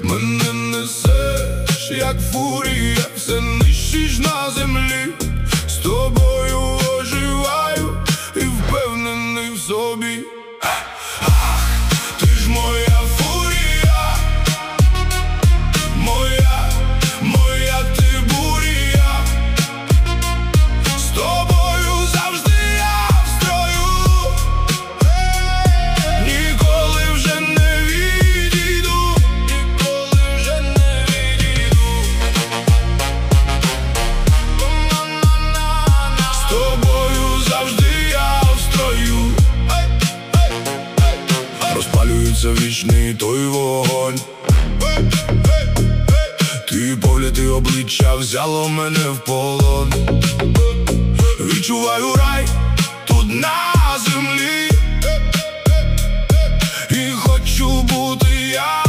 Мене несеш, як фурія, все нищиш на землі. З тобою оживаю і впевнений в собі. Ти ж моя фурія, моя ти буря. З тобою завжди я в строю, ніколи вже не відійду, З тобою завжди я в строю. Розпалюється вічний той вогонь. Твій погляд і обличчя взяло мене в полон. Відчуваю